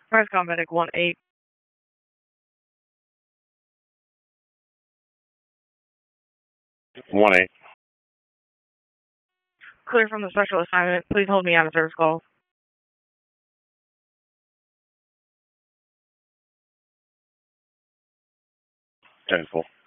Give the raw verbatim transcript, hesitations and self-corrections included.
Prescott Medic one eight. one eight. Clear from the special assignment. Please hold me out of service calls. ten four.